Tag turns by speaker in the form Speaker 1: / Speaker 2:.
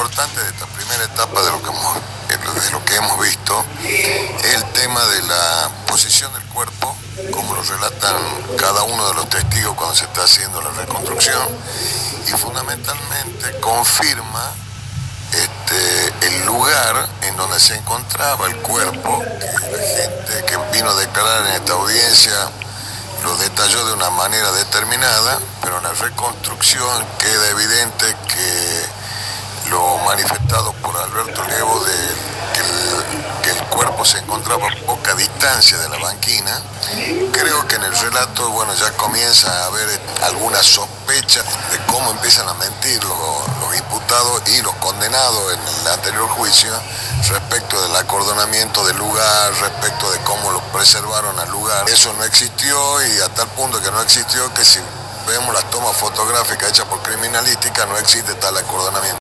Speaker 1: importante de esta primera etapa de lo que hemos visto es el tema de la posición del cuerpo, como lo relatan cada uno de los testigos cuando se está haciendo la reconstrucción, y fundamentalmente confirma el lugar en donde se encontraba el cuerpo, que la gente que vino a declarar en esta audiencia lo detalló de una manera determinada, pero en la reconstrucción queda evidente que lo manifestado por Alberto Levo que el cuerpo se encontraba a poca distancia de la banquina. Creo que en el relato, bueno, ya comienza a haber alguna sospecha de cómo empiezan a mentir los imputados y los condenados en el anterior juicio respecto del acordonamiento del lugar, respecto de cómo lo preservaron al lugar. Eso no existió, y a tal punto que no existió que si vemos las tomas fotográficas hechas por criminalística no existe tal acordonamiento.